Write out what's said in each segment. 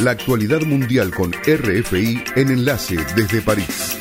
La actualidad mundial con RFI en Enlace desde París.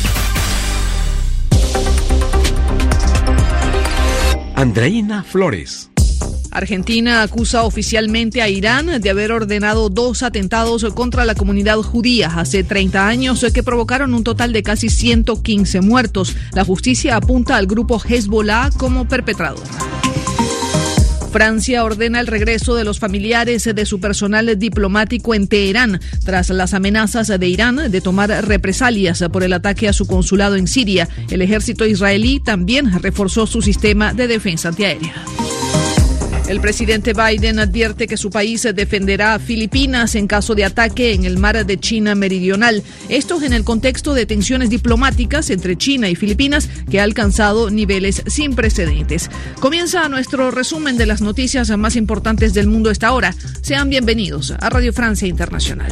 Andreina Flores. Argentina acusa oficialmente a Irán de haber ordenado 2 atentados contra la comunidad judía hace 30 años que provocaron un total de casi 115 muertos. La justicia apunta al grupo Hezbollah como perpetrador. Francia ordena el regreso de los familiares de su personal diplomático en Teherán tras las amenazas de Irán de tomar represalias por el ataque a su consulado en Siria. El ejército israelí también reforzó su sistema de defensa antiaérea. El presidente Biden advierte que su país defenderá a Filipinas en caso de ataque en el mar de China Meridional. Esto en el contexto de tensiones diplomáticas entre China y Filipinas que ha alcanzado niveles sin precedentes. Comienza nuestro resumen de las noticias más importantes del mundo a esta hora. Sean bienvenidos a Radio Francia Internacional.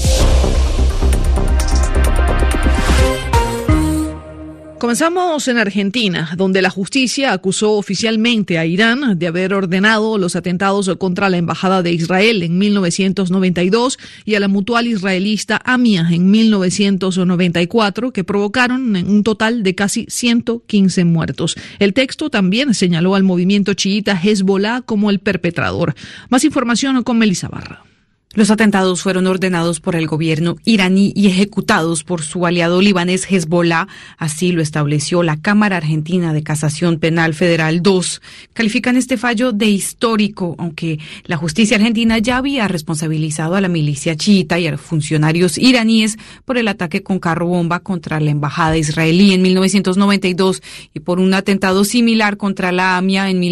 Comenzamos en Argentina, donde la justicia acusó oficialmente a Irán de haber ordenado los atentados contra la Embajada de Israel en 1992 y a la mutual israelista AMIA en 1994, que provocaron un total de casi 115 muertos. El texto también señaló al movimiento chiita Hezbollah como el perpetrador. Más información con Melissa Barra. Los atentados fueron ordenados por el gobierno iraní y ejecutados por su aliado libanés Hezbollah. Así lo estableció la Cámara Argentina de Casación Penal Federal 2. Califican este fallo de histórico, aunque la justicia argentina ya había responsabilizado a la milicia chiita y a los funcionarios iraníes por el ataque con carro bomba contra la embajada israelí en 1992 y por un atentado similar contra la AMIA en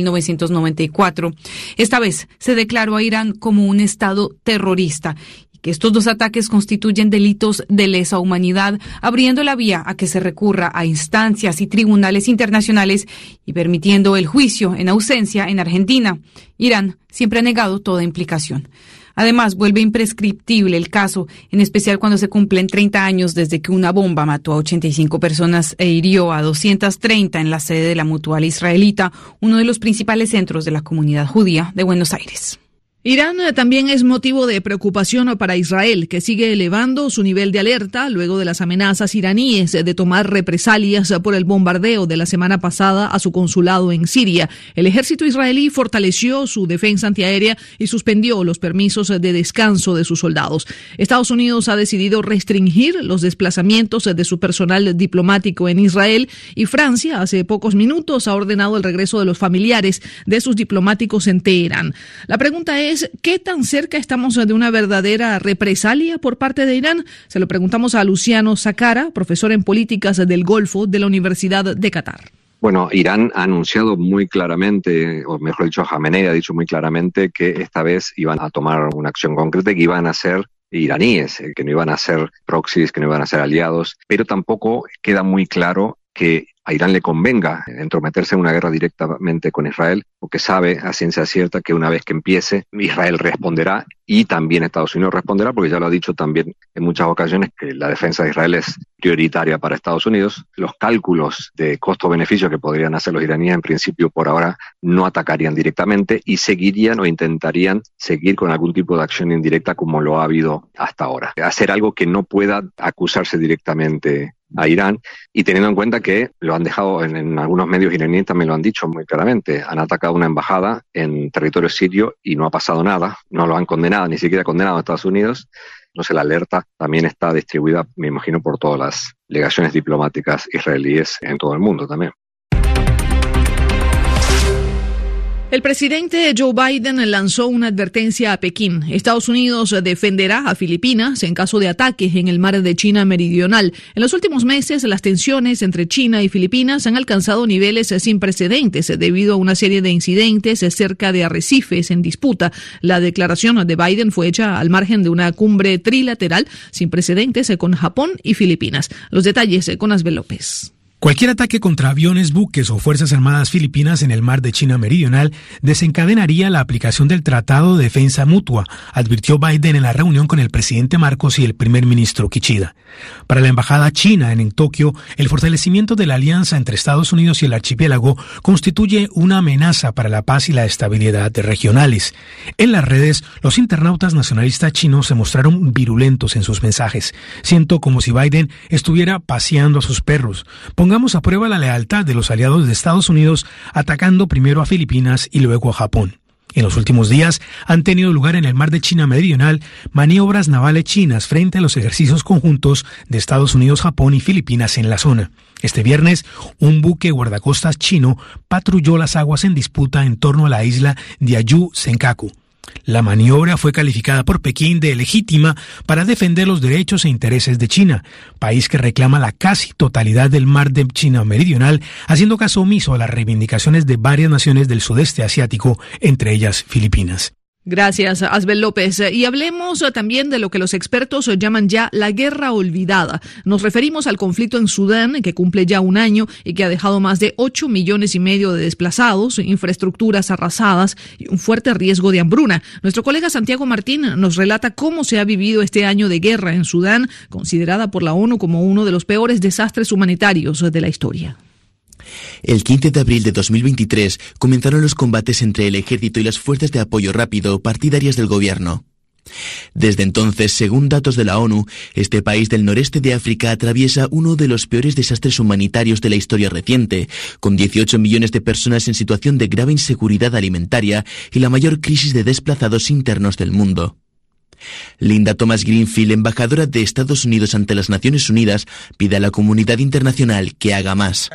1994. Esta vez se declaró a Irán como un estado terrorista y que estos 2 ataques constituyen delitos de lesa humanidad, abriendo la vía a que se recurra a instancias y tribunales internacionales y permitiendo el juicio en ausencia en Argentina. Irán siempre ha negado toda implicación. Además, vuelve imprescriptible el caso, en especial cuando se cumplen 30 años desde que una bomba mató a 85 personas e hirió a 230 en la sede de la mutual israelita, uno de los principales centros de la comunidad judía de Buenos Aires. Irán también es motivo de preocupación para Israel, que sigue elevando su nivel de alerta luego de las amenazas iraníes de tomar represalias por el bombardeo de la semana pasada a su consulado en Siria. El ejército israelí fortaleció su defensa antiaérea y suspendió los permisos de descanso de sus soldados. Estados Unidos ha decidido restringir los desplazamientos de su personal diplomático en Israel y Francia hace pocos minutos ha ordenado el regreso de los familiares de sus diplomáticos en Teherán. La pregunta es, ¿qué tan cerca estamos de una verdadera represalia por parte de Irán? Se lo preguntamos a Luciano Zacara, profesor en políticas del Golfo de la Universidad de Qatar. Bueno, Irán ha anunciado muy claramente, o mejor dicho, Jamenei ha dicho muy claramente que esta vez iban a tomar una acción concreta y que iban a ser iraníes, que no iban a ser proxies, que no iban a ser aliados, pero tampoco queda muy claro que a Irán le convenga entrometerse en una guerra directamente con Israel, porque sabe a ciencia cierta que una vez que empiece, Israel responderá y también Estados Unidos responderá, porque ya lo ha dicho también en muchas ocasiones que la defensa de Israel es prioritaria para Estados Unidos. Los cálculos de costo-beneficio que podrían hacer los iraníes en principio por ahora no atacarían directamente y seguirían o intentarían seguir con algún tipo de acción indirecta como lo ha habido hasta ahora. Hacer algo que no pueda acusarse directamente a Irán, y teniendo en cuenta que lo han dejado en algunos medios iraníes, también lo han dicho muy claramente, han atacado una embajada en territorio sirio y no ha pasado nada, no lo han condenado, ni siquiera condenado a Estados Unidos. Entonces la alerta también está distribuida, me imagino, por todas las legaciones diplomáticas israelíes en todo el mundo también. El presidente Joe Biden lanzó una advertencia a Pekín. Estados Unidos defenderá a Filipinas en caso de ataques en el mar de China Meridional. En los últimos meses, las tensiones entre China y Filipinas han alcanzado niveles sin precedentes debido a una serie de incidentes cerca de arrecifes en disputa. La declaración de Biden fue hecha al margen de una cumbre trilateral sin precedentes con Japón y Filipinas. Los detalles con Asbel López. Cualquier ataque contra aviones, buques o fuerzas armadas filipinas en el mar de China Meridional desencadenaría la aplicación del Tratado de Defensa Mutua, advirtió Biden en la reunión con el presidente Marcos y el primer ministro Kishida. Para la embajada china en Tokio, el fortalecimiento de la alianza entre Estados Unidos y el archipiélago constituye una amenaza para la paz y la estabilidad regionales. En las redes, los internautas nacionalistas chinos se mostraron virulentos en sus mensajes. Siento como si Biden estuviera paseando a sus perros. Pongamos a prueba la lealtad de los aliados de Estados Unidos atacando primero a Filipinas y luego a Japón. En los últimos días han tenido lugar en el mar de China Meridional maniobras navales chinas frente a los ejercicios conjuntos de Estados Unidos, Japón y Filipinas en la zona. Este viernes, un buque guardacostas chino patrulló las aguas en disputa en torno a la isla de Diaoyu Senkaku. La maniobra fue calificada por Pekín de legítima para defender los derechos e intereses de China, país que reclama la casi totalidad del mar de China Meridional, haciendo caso omiso a las reivindicaciones de varias naciones del sudeste asiático, entre ellas Filipinas. Gracias, Asbel López. Y hablemos también de lo que los expertos llaman ya la guerra olvidada. Nos referimos al conflicto en Sudán, que cumple ya un año y que ha dejado más de 8,5 millones de desplazados, infraestructuras arrasadas y un fuerte riesgo de hambruna. Nuestro colega Santiago Martín nos relata cómo se ha vivido este año de guerra en Sudán, considerada por la ONU como uno de los peores desastres humanitarios de la historia. El 15 de abril de 2023 comenzaron los combates entre el ejército y las fuerzas de apoyo rápido partidarias del gobierno. Desde entonces, según datos de la ONU, este país del noreste de África atraviesa uno de los peores desastres humanitarios de la historia reciente, con 18 millones de personas en situación de grave inseguridad alimentaria y la mayor crisis de desplazados internos del mundo. Linda Thomas Greenfield, embajadora de Estados Unidos ante las Naciones Unidas, pide a la comunidad internacional que haga más.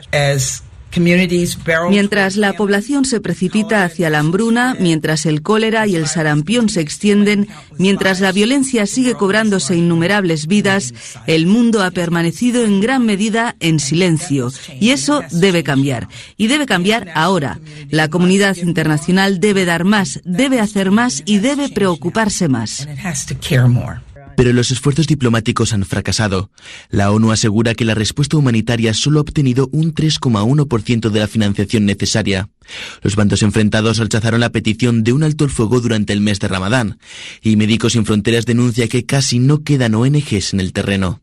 Mientras la población se precipita hacia la hambruna, mientras el cólera y el sarampión se extienden, mientras la violencia sigue cobrándose innumerables vidas, el mundo ha permanecido en gran medida en silencio. Y eso debe cambiar. Y debe cambiar ahora. La comunidad internacional debe dar más, debe hacer más y debe preocuparse más. Pero los esfuerzos diplomáticos han fracasado. La ONU asegura que la respuesta humanitaria solo ha obtenido un 3,1% de la financiación necesaria. Los bandos enfrentados rechazaron la petición de un alto el fuego durante el mes de Ramadán, y Médicos Sin Fronteras denuncia que casi no quedan ONGs en el terreno.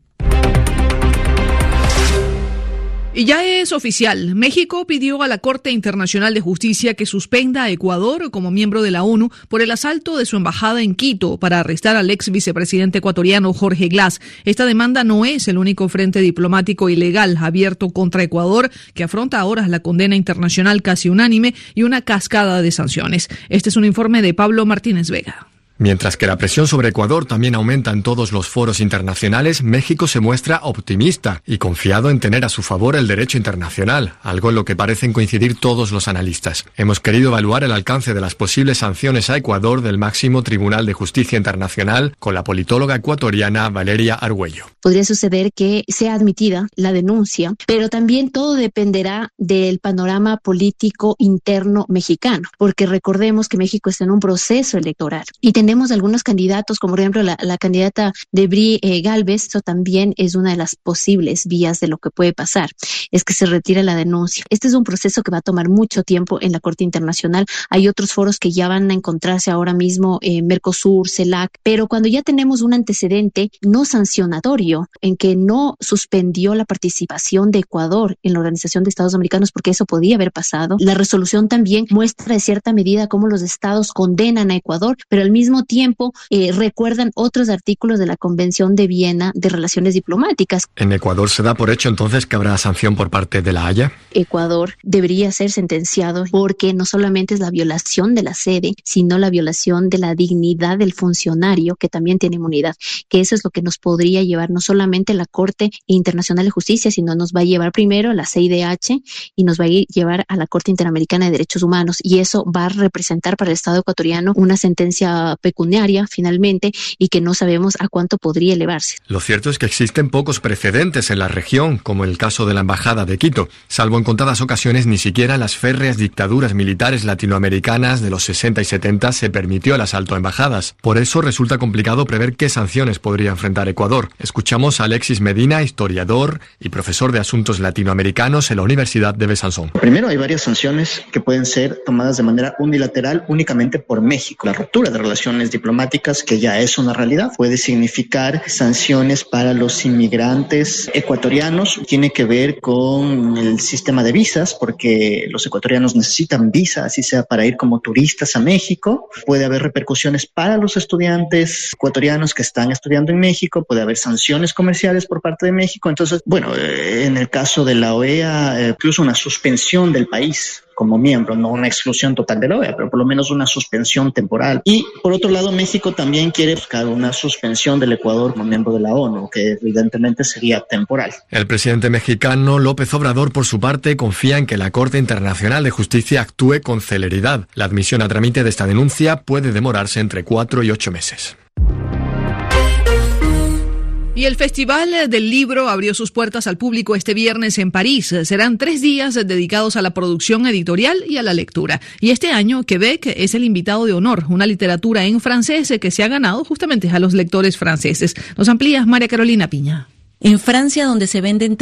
Y ya es oficial. México pidió a la Corte Internacional de Justicia que suspenda a Ecuador como miembro de la ONU por el asalto de su embajada en Quito para arrestar al ex vicepresidente ecuatoriano Jorge Glass. Esta demanda no es el único frente diplomático ilegal abierto contra Ecuador, que afronta ahora la condena internacional casi unánime y una cascada de sanciones. Este es un informe de Pablo Martínez Vega. Mientras que la presión sobre Ecuador también aumenta en todos los foros internacionales, México se muestra optimista y confiado en tener a su favor el derecho internacional, algo en lo que parecen coincidir todos los analistas. Hemos querido evaluar el alcance de las posibles sanciones a Ecuador del máximo Tribunal de Justicia Internacional con la politóloga ecuatoriana Valeria Argüello. Podría suceder que sea admitida la denuncia, pero también todo dependerá del panorama político interno mexicano, porque recordemos que México está en un proceso electoral y tenemos algunos candidatos, como por ejemplo la candidata Debri Gálvez. Eso también es una de las posibles vías de lo que puede pasar, es que se retire la denuncia. Este es un proceso que va a tomar mucho tiempo en la Corte Internacional. Hay otros foros que ya van a encontrarse ahora mismo, Mercosur, CELAC, pero cuando ya tenemos un antecedente no sancionatorio en que no suspendió la participación de Ecuador en la Organización de Estados Americanos, porque eso podía haber pasado, la resolución también muestra de cierta medida cómo los estados condenan a Ecuador, pero al mismo tiempo recuerdan otros artículos de la Convención de Viena de Relaciones Diplomáticas. ¿En Ecuador se da por hecho entonces que habrá sanción por parte de la Haya? Ecuador debería ser sentenciado porque no solamente es la violación de la sede, sino la violación de la dignidad del funcionario, que también tiene inmunidad, que eso es lo que nos podría llevar no solamente a la Corte Internacional de Justicia, sino nos va a llevar primero a la CIDH y nos va a llevar a la Corte Interamericana de Derechos Humanos, y eso va a representar para el Estado ecuatoriano una sentencia pecuniaria finalmente y que no sabemos a cuánto podría elevarse. Lo cierto es que existen pocos precedentes en la región, como el caso de la Embajada de Quito. Salvo en contadas ocasiones, ni siquiera en las férreas dictaduras militares latinoamericanas de los 60 y 70 se permitió el asalto a embajadas. Por eso resulta complicado prever qué sanciones podría enfrentar Ecuador. Escuchamos a Alexis Medina, historiador y profesor de Asuntos Latinoamericanos en la Universidad de Besançon. Primero, hay varias sanciones que pueden ser tomadas de manera unilateral únicamente por México. La ruptura de relaciones diplomáticas, que ya es una realidad, puede significar sanciones para los inmigrantes ecuatorianos. Tiene que ver con el sistema de visas, porque los ecuatorianos necesitan visa, así sea para ir como turistas a México. Puede haber repercusiones para los estudiantes ecuatorianos que están estudiando en México. Puede haber sanciones comerciales por parte de México. Entonces, bueno, en el caso de la OEA, incluso una suspensión del país como miembro, no una exclusión total de la OEA, pero por lo menos una suspensión temporal. Y por otro lado, México también quiere buscar una suspensión del Ecuador como miembro de la ONU, que evidentemente sería temporal. El presidente mexicano López Obrador, por su parte, confía en que la Corte Internacional de Justicia actúe con celeridad. La admisión a trámite de esta denuncia puede demorarse entre 4 y 8 meses. Y el Festival del Libro abrió sus puertas al público este viernes en París. Serán 3 días dedicados a la producción editorial y a la lectura. Y este año, Quebec es el invitado de honor, una literatura en francés que se ha ganado justamente a los lectores franceses. Nos amplía María Carolina Piña. En Francia, donde se venden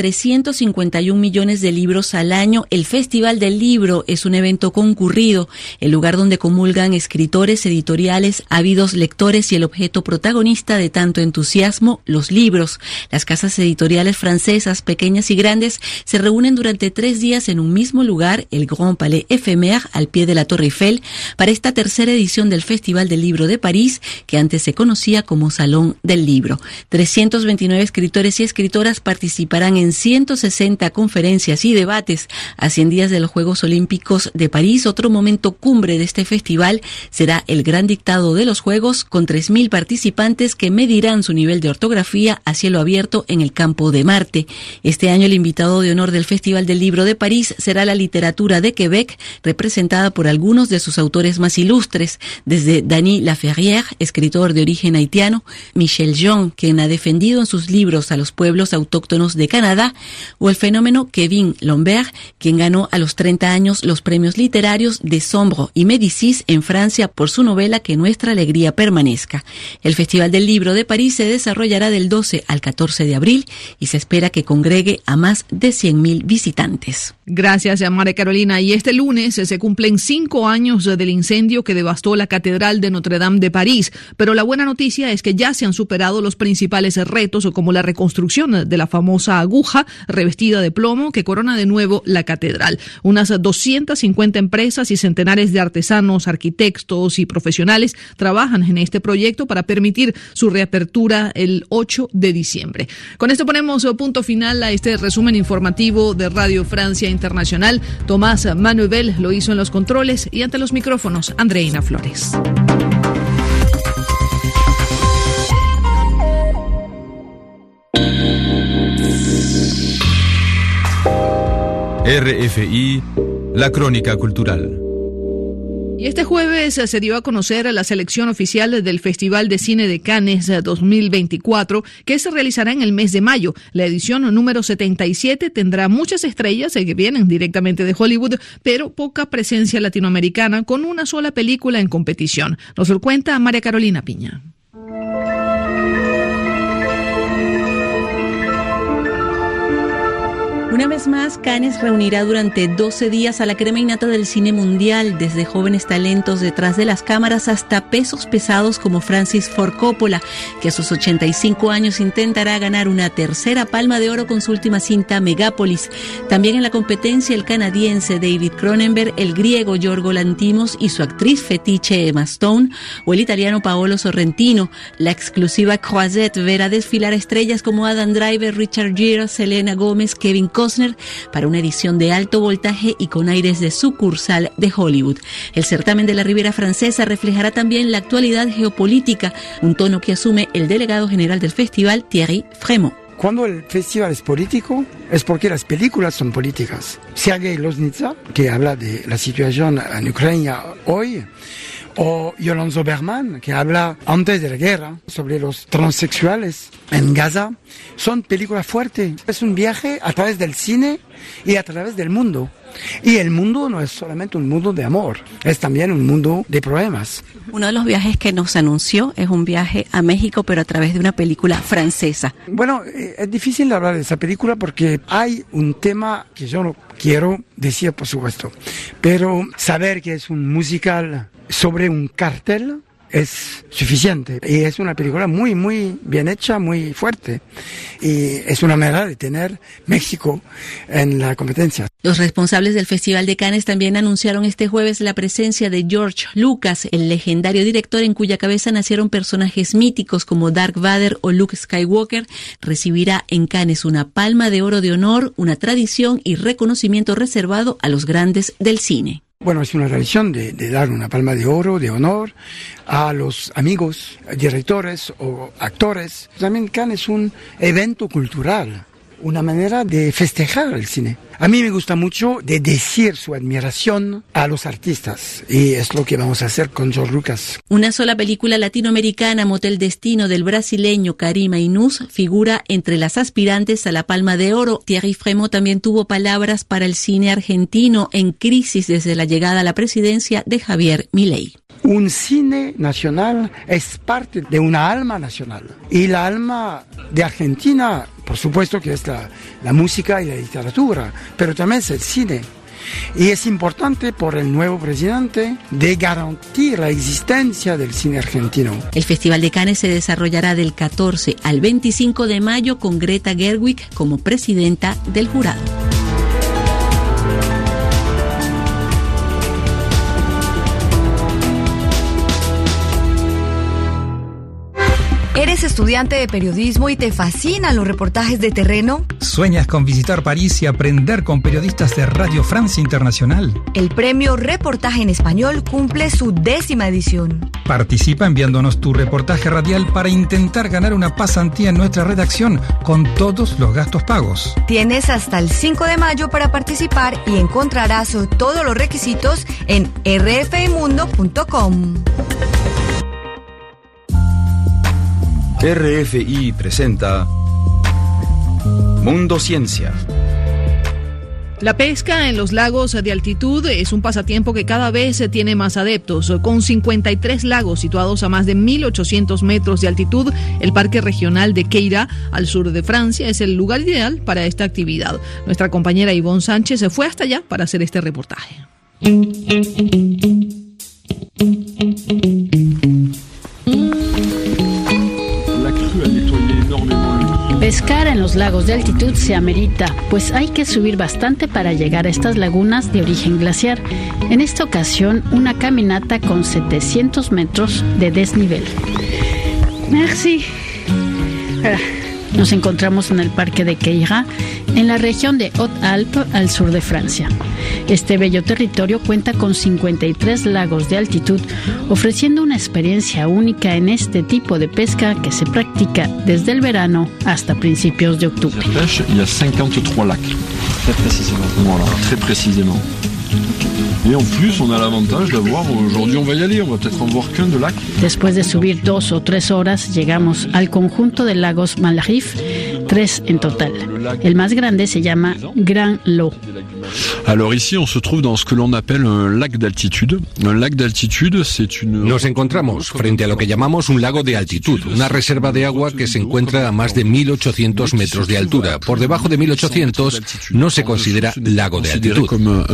351 millones de libros al año, el Festival del Libro es un evento concurrido, el lugar donde comulgan escritores, editoriales, ávidos lectores y el objeto protagonista de tanto entusiasmo, los libros. Las casas editoriales francesas, pequeñas y grandes, se reúnen durante 3 días en un mismo lugar, el Grand Palais Éphémère, al pie de la Torre Eiffel, para esta tercera edición del Festival del Libro de París, que antes se conocía como Salón del Libro. 329 escritores y escritoras participarán en 160 conferencias y debates. A 100 días de los Juegos Olímpicos de París, otro momento cumbre de este festival será el gran dictado de los Juegos, con 3.000 participantes que medirán su nivel de ortografía a cielo abierto en el campo de Marte. Este año el invitado de honor del Festival del Libro de París será la literatura de Quebec, representada por algunos de sus autores más ilustres, desde Dany Laferrière, escritor de origen haitiano, Michel Jean, quien ha defendido en sus libros a los pueblos autóctonos de Canadá, o el fenómeno Kevin Lombert, quien ganó a los 30 años los premios literarios de Sombre y Médicis en Francia por su novela Que nuestra alegría permanezca. El Festival del Libro de París se desarrollará del 12 al 14 de abril y se espera que congregue a más de 100.000 visitantes. Gracias, María Carolina. Y este lunes se cumplen 5 años del incendio que devastó la Catedral de Notre Dame de París. Pero la buena noticia es que ya se han superado los principales retos, como la reconstrucción de la famosa aguja revestida de plomo que corona de nuevo la catedral. Unas 250 empresas y centenares de artesanos, arquitectos y profesionales trabajan en este proyecto para permitir su reapertura el 8 de diciembre. Con esto ponemos punto final a este resumen informativo de Radio Francia Internacional. Tomás Manuel lo hizo en los controles y ante los micrófonos, Andreina Flores. RFI, la crónica cultural. Y este jueves se dio a conocer la selección oficial del Festival de Cine de Cannes 2024, que se realizará en el mes de mayo. La edición número 77 tendrá muchas estrellas que vienen directamente de Hollywood, pero poca presencia latinoamericana, con una sola película en competición. Nos lo cuenta María Carolina Piña. Una vez más, Cannes reunirá durante 12 días a la crema innata del cine mundial, desde jóvenes talentos detrás de las cámaras hasta pesos pesados como Francis Ford Coppola, que a sus 85 años intentará ganar una tercera Palma de Oro con su última cinta Megápolis. También en la competencia el canadiense David Cronenberg, el griego Yorgos Lanthimos y su actriz fetiche Emma Stone, o el italiano Paolo Sorrentino. La exclusiva Croisette verá desfilar estrellas como Adam Driver, Richard Gere, Selena Gomez, Kevin Costner, para una edición de alto voltaje y con aires de sucursal de Hollywood. El certamen de la Riviera Francesa reflejará también la actualidad geopolítica, un tono que asume el delegado general del festival, Thierry Frémaux. Cuando el festival es político, es porque las películas son políticas. Sergei Loznitsa, que habla de la situación en Ucrania hoy, O Yolande Berman, que habla antes de la guerra sobre los transexuales en Gaza. Son películas fuertes. Es un viaje a través del cine y a través del mundo. Y el mundo no es solamente un mundo de amor, es también un mundo de problemas. Uno de los viajes que nos anunció es un viaje a México, pero a través de una película francesa. Bueno, es difícil hablar de esa película porque hay un tema que yo no quiero decir, por supuesto, pero saber que es un musical sobre un cartel es suficiente. Y es una película muy, muy bien hecha, muy fuerte. Y es una manera de tener México en la competencia. Los responsables del Festival de Cannes también anunciaron este jueves la presencia de George Lucas, el legendario director en cuya cabeza nacieron personajes míticos como Darth Vader o Luke Skywalker. Recibirá en Cannes una Palma de Oro de honor, una tradición y reconocimiento reservado a los grandes del cine. Bueno, es una tradición de dar una palma de oro, de honor, a los amigos, directores o actores. También Cannes es un evento cultural, una manera de festejar el cine. A mí me gusta mucho de decir su admiración a los artistas y es lo que vamos a hacer con George Lucas. Una sola película latinoamericana, Motel Destino, del brasileño Karim Ainuz, figura entre las aspirantes a la Palma de Oro. Thierry Frémaux también tuvo palabras para el cine argentino en crisis desde la llegada a la presidencia de Javier Milei. Un cine nacional es parte de una alma nacional y la alma de Argentina, por supuesto que es la música y la literatura, pero también es el cine. Y es importante por el nuevo presidente de garantir la existencia del cine argentino. El Festival de Cannes se desarrollará del 14 al 25 de mayo con Greta Gerwig como presidenta del jurado. ¿Eres estudiante de periodismo y te fascinan los reportajes de terreno? ¿Sueñas con visitar París y aprender con periodistas de Radio France Internacional? El premio Reportaje en Español cumple su 10ª edición. Participa enviándonos tu reportaje radial para intentar ganar una pasantía en nuestra redacción con todos los gastos pagos. Tienes hasta el 5 de mayo para participar y encontrarás todos los requisitos en rfimundo.com. RFI presenta Mundo Ciencia. La pesca en los lagos de altitud es un pasatiempo que cada vez tiene más adeptos. Con 53 lagos situados a más de 1.800 metros de altitud, el Parque Regional de Queyras, al sur de Francia, es el lugar ideal para esta actividad. Nuestra compañera Ivonne Sánchez se fue hasta allá para hacer este reportaje. Pescar en los lagos de altitud se amerita, pues hay que subir bastante para llegar a estas lagunas de origen glaciar. En esta ocasión, una caminata con 700 metros de desnivel. Merci. Nos encontramos en el Parque de Queyras, en la región de Haute-Alpes, al sur de Francia. Este bello territorio cuenta con 53 lagos de altitud, ofreciendo una experiencia única en este tipo de pesca que se practica desde el verano hasta principios de octubre. Il y a 53 lacs. Très précisément. Voilà, très précisément. Et en plus, on a l'avantage d'avoir, aujourd'hui on va y aller, on va peut-être en voir qu'un de lac. Después de subir 2 o 3 horas, llegamos al conjunto de lagos Malrive, 3 en total. El más grande se llama Grand Lot. Alors ici, on se trouve dans ce que l'on appelle un lac d'altitude. Un lac d'altitude, c'est une... Nos encontramos frente a lo que llamamos un lago de altitud, una reserva de agua que se encuentra a más de 1.800 metros de altura. Por debajo de 1.800 no se considera lago de altitud.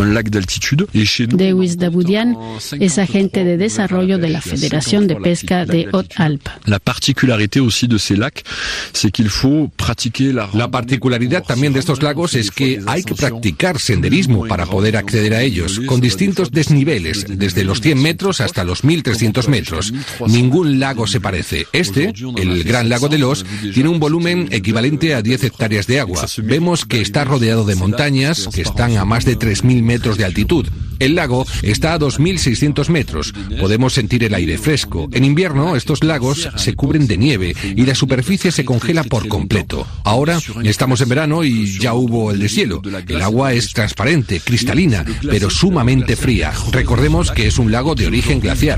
Dewis Daboudian es agente de desarrollo de la Federación de Pesca de Haute-Alpes. La particularité aussi de ces lacs, c'est qu'il faut pratiquer la particularidad también de estos lagos es que hay que practicar senderismo para poder acceder a ellos, con distintos desniveles, desde los 100 metros hasta los 1.300 metros. Ningún lago se parece. Este, el Gran Lago de Los, tiene un volumen equivalente a 10 hectáreas de agua. Vemos que está rodeado de montañas que están a más de 3.000 metros de altitud. El lago está a 2.600 metros. Podemos sentir el aire fresco. En invierno, estos lagos se cubren de nieve y la superficie se congela por completo. Ahora estamos en verano y ya hubo el deshielo. El agua es transparente transparente, cristalina, pero sumamente fría. Recordemos que es un lago de origen glaciar.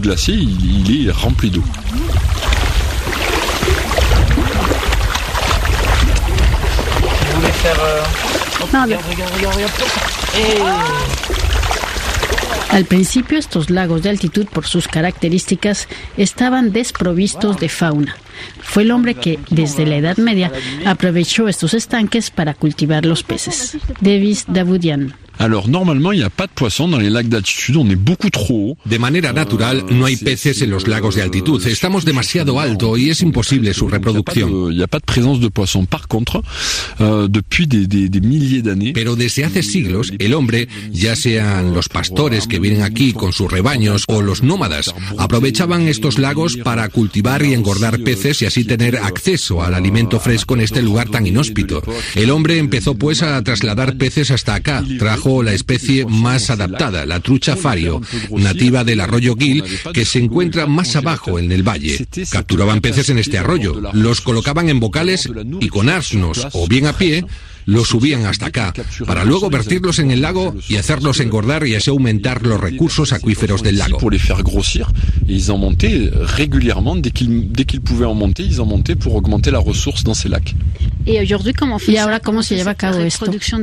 Al principio estos lagos de altitud, por sus características, estaban desprovistos de fauna. Fue el hombre que, desde la Edad Media, aprovechó estos estanques para cultivar los peces. Davis Davoudian. Alors, normalement, il n'y a pas de poissons dans les lacs d'altitude, on est beaucoup trop haut. De manera natural, no hay peces en los lagos de altitud. Estamos demasiado alto y es imposible su reproducción. Il n'y a pas de présence de poissons. Par contre, depuis des milliers d'années... Pero desde hace siglos, el hombre, ya sean los pastores que vienen aquí con sus rebaños o los nómadas, aprovechaban estos lagos para cultivar y engordar peces y así tener acceso al alimento fresco en este lugar tan inhóspito. El hombre empezó pues a trasladar peces hasta acá. Trajo la especie más adaptada, la trucha fario, nativa del arroyo Gil, que se encuentra más abajo en el valle. Capturaban peces en este arroyo, los colocaban en bocales y con asnos o bien a pie los subían hasta acá, para luego vertirlos en el lago y hacerlos engordar y así aumentar los recursos acuíferos del lago. Pour les faire grossir, et ils en montaient régulièrement, dès qu'ils pouvaient en monter, ils en montaient pour augmenter la ressource dans ces lacs. ¿Y ahora cómo se lleva a cabo esto?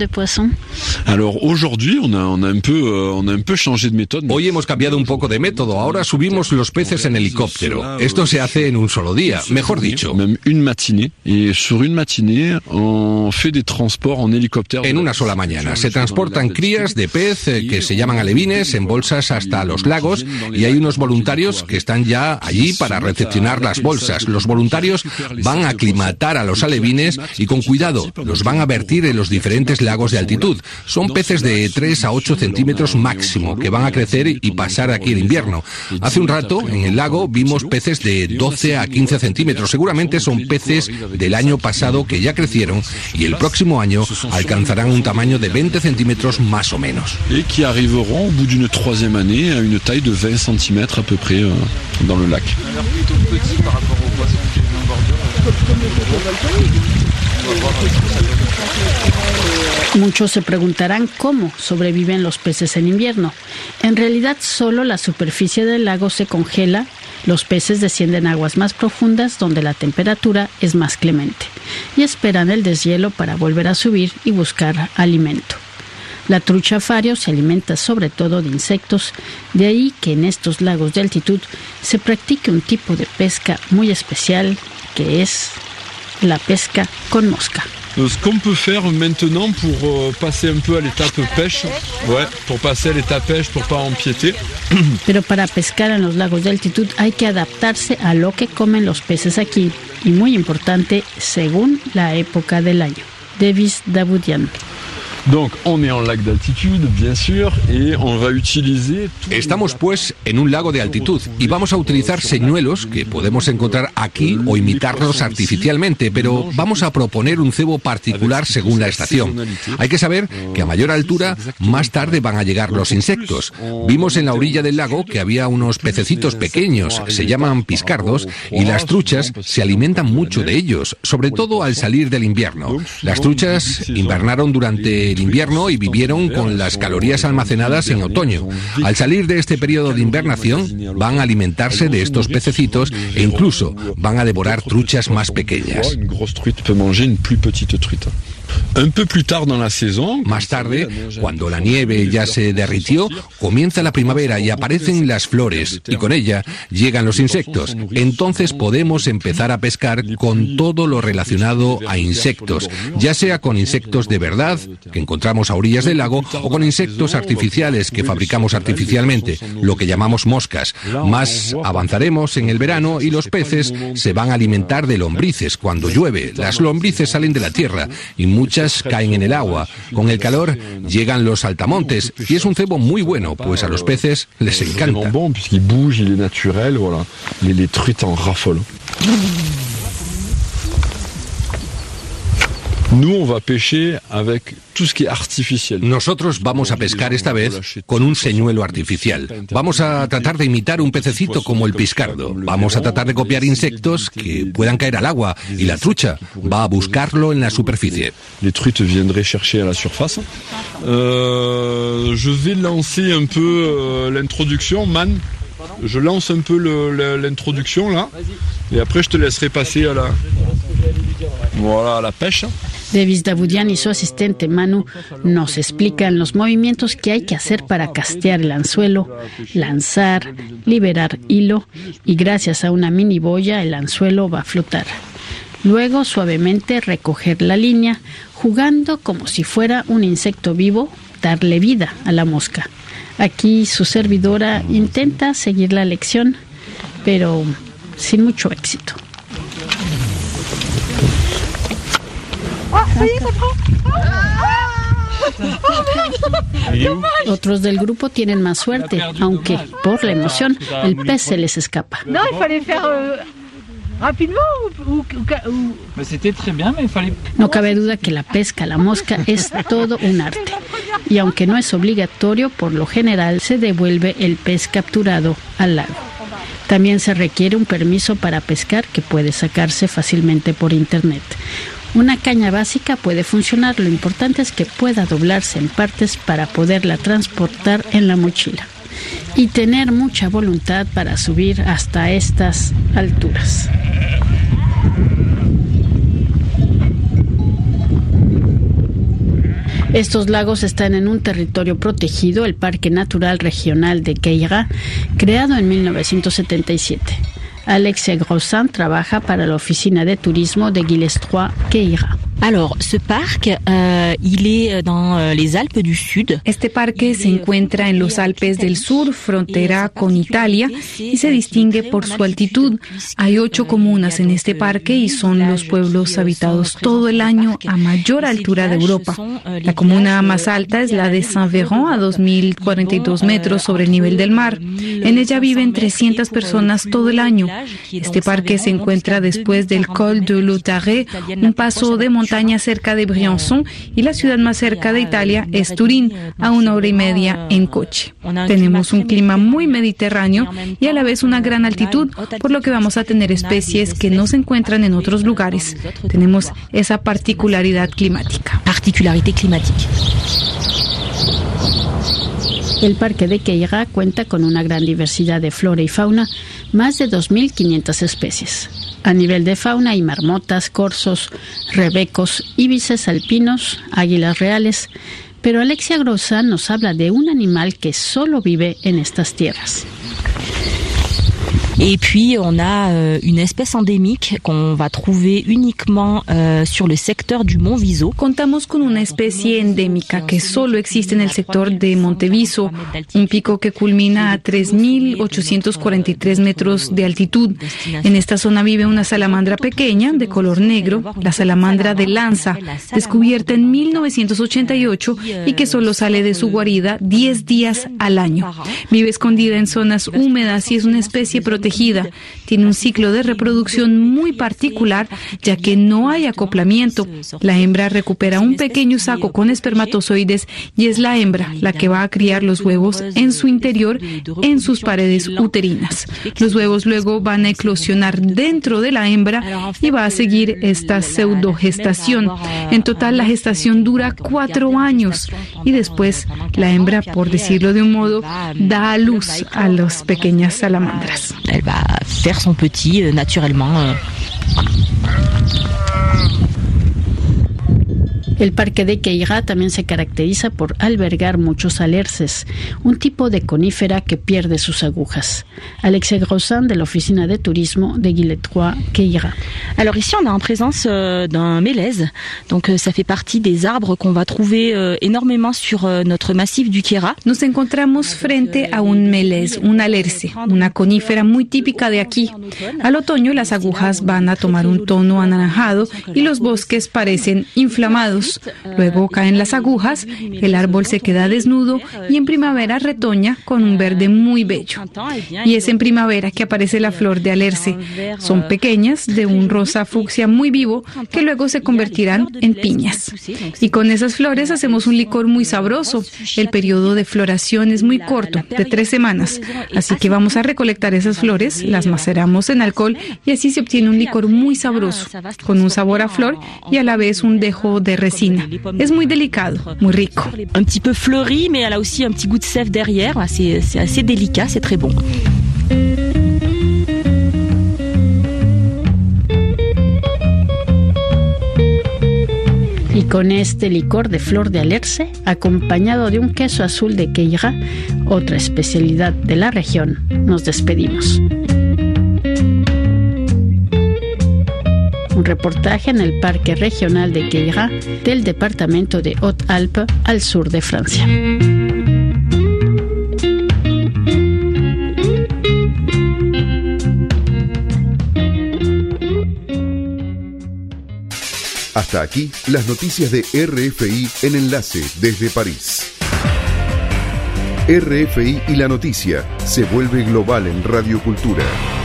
Alors aujourd'hui, on a un peu changé de méthode. Hoy hemos cambiado un poco de método. Ahora subimos los peces en helicóptero. Esto se hace en un solo día, mejor dicho. Même une matinée. Et sur une matinée, on fait des transports en helicóptero. En una sola mañana se transportan crías de pez que se llaman alevines en bolsas hasta los lagos y hay unos voluntarios que están ya allí para recepcionar las bolsas. Los voluntarios van a aclimatar a los alevines y con cuidado los van a vertir en los diferentes lagos de altitud. Son peces de 3 a 8 centímetros máximo que van a crecer y pasar aquí el invierno. Hace un rato en el lago vimos peces de 12 a 15 centímetros. Seguramente son peces del año pasado que ya crecieron y el próximo año alcanzarán un tamaño de 20 centímetros más o menos. Et qui arriveront au bout d'une troisième année à une taille de 20 centimètres à peu près dans le lac. Muchos se preguntarán cómo sobreviven los peces en invierno. En realidad, solo la superficie del lago se congela. Los peces descienden a aguas más profundas donde la temperatura es más clemente y esperan el deshielo para volver a subir y buscar alimento. La trucha fario se alimenta sobre todo de insectos, de ahí que en estos lagos de altitud se practique un tipo de pesca muy especial que es la pesca con mosca. Ce qu'on peut faire maintenant pour passer un peu à l'étape pêche, pour passer à l'étape pêche, pour pas empiéter. Pero para pescar en los lagos de altitud hay que adaptarse a lo que comen los peces aquí y muy importante, según la época del año. Davis Davoudian. Donc, on est en lac d'altitude, bien sûr, et on va utiliser... Estamos, pues, en un lago de altitud y vamos a utilizar señuelos que podemos encontrar aquí o imitarlos artificialmente, pero vamos a proponer un cebo particular según la estación. Hay que saber que a mayor altura, más tarde van a llegar los insectos. Vimos en la orilla del lago que había unos pececitos pequeños, se llaman piscardos, y las truchas se alimentan mucho de ellos, sobre todo al salir del invierno. Las truchas invernaron durante el invierno y vivieron con las calorías almacenadas en otoño. Al salir de este periodo de invernación, van a alimentarse de estos pececitos e incluso van a devorar truchas más pequeñas. Más tarde, cuando la nieve ya se derritió, comienza la primavera y aparecen las flores, y con ella llegan los insectos. Entonces podemos empezar a pescar con todo lo relacionado a insectos, ya sea con insectos de verdad, que encontramos a orillas del lago, o con insectos artificiales que fabricamos artificialmente, lo que llamamos moscas. Más avanzaremos en el verano y los peces se van a alimentar de lombrices cuando llueve. Las lombrices salen de la tierra y muchas caen en el agua. Con el calor llegan los saltamontes y es un cebo muy bueno, pues a los peces les encanta. Nosotros vamos a pescar esta vez con un señuelo artificial. Vamos a tratar de imitar un pececito como el piscardo. Vamos a tratar de copiar insectos que puedan caer al agua y la trucha va a buscarlo en la superficie. Les truites viendraient chercher à la surface. Je vais lancer un peu l'introduction, Man. Je lance un peu l'introduction là, et après je te laisserai passer à la pêche. Davis Davoudian y su asistente Manu nos explican los movimientos que hay que hacer para castear el anzuelo, lanzar, liberar hilo y gracias a una mini boya el anzuelo va a flotar. Luego suavemente recoger la línea, jugando como si fuera un insecto vivo, darle vida a la mosca. Aquí su servidora intenta seguir la lección, pero sin mucho éxito. Otros del grupo tienen más suerte, aunque por la emoción el pez se les escapa. No cabe duda que la pesca a la mosca es todo un arte. Y aunque no es obligatorio, por lo general se devuelve el pez capturado al lago. También se requiere un permiso para pescar que puede sacarse fácilmente por internet. Una caña básica puede funcionar, lo importante es que pueda doblarse en partes para poderla transportar en la mochila. Y tener mucha voluntad para subir hasta estas alturas. Estos lagos están en un territorio protegido, el Parque Natural Regional de Queyra, creado en 1977. Alexia Grossin trabaja para la oficina de turismo de Guilestroy, Queyra. Alors, ce parc, il est dans les Alpes du Sud. Este parque se encuentra en los Alpes del Sur, frontera con Italia, y se distingue por su altitud. Hay 8 comunas en este parque y son los pueblos habitados todo el año a mayor altura de Europa. La comuna más alta es la de Saint-Véran, a 2.042 metros sobre el nivel del mar. En ella viven 300 personas todo el año. Este parque se encuentra después del Col de Lautare, un paso de montaña cerca de Briançon, y la ciudad más cerca de Italia es Turín, a 1 hora y media en coche. Tenemos un clima muy mediterráneo y a la vez una gran altitud, por lo que vamos a tener especies que no se encuentran en otros lugares. Tenemos esa particularidad climática. El Parque de Queyra cuenta con una gran diversidad de flora y fauna, más de 2.500 especies. A nivel de fauna hay marmotas, corzos, rebecos, íbices alpinos, águilas reales, pero Alexia Grossin nos habla de un animal que solo vive en estas tierras. Et puis, on a une espèce endémique qu'on va trouver uniquement sur le secteur du Mont Viso. Contamos con una especie endémica que solo existe en el sector de Monte Viso, un pico que culmina a 3.843 metros de altitud. En esta zona vive una salamandra pequeña de color negro, la salamandra de Lanza, descubierta en 1988 y que solo sale de su guarida 10 días al año. Vive escondida en zonas húmedas y es una especie protegida. Tiene un ciclo de reproducción muy particular, ya que no hay acoplamiento. La hembra recupera un pequeño saco con espermatozoides y es la hembra la que va a criar los huevos en su interior, en sus paredes uterinas. Los huevos luego van a eclosionar dentro de la hembra y va a seguir esta pseudogestación. En total, la gestación dura 4 años y después la hembra, por decirlo de un modo, da a luz a las pequeñas salamandras. Elle va faire son petit naturellement. El Parque de Queyra también se caracteriza por albergar muchos alerces, un tipo de conífera que pierde sus agujas. Alexia Grossin, de la oficina de turismo de Guilestroy, Queyra. Alors ici, on est en présence d'un mélèze. Donc ça fait partie des arbres qu'on va trouver énormément sur notre massif du Queyra. Nos encontramos frente a un mélèze, un alerce, una conífera muy típica de aquí. Al otoño las agujas van a tomar un tono anaranjado y los bosques parecen inflamados. secos. Luego caen las agujas, el árbol se queda desnudo y en primavera retoña con un verde muy bello. Y es en primavera que aparece la flor de alerce. Son pequeñas, de un rosa fucsia muy vivo, que luego se convertirán en piñas. Y con esas flores hacemos un licor muy sabroso. El periodo de floración es muy corto, de 3 semanas. Así que vamos a recolectar esas flores, las maceramos en alcohol y así se obtiene un licor muy sabroso, con un sabor a flor y a la vez un dejo de resina. Es muy delicado, muy rico. Un petit peu fleuri, mais elle a aussi un petit goût de sève derrière. C'est assez délicat, c'est très bon. Y con este licor de flor de alerce, acompañado de un queso azul de Queyras, otra especialidad de la región, nos despedimos. Un reportaje en el Parque Regional de Queyras del departamento de Haute-Alpes al sur de Francia. Hasta aquí las noticias de RFI en Enlace desde París. RFI y la noticia se vuelve global en Radio Cultura.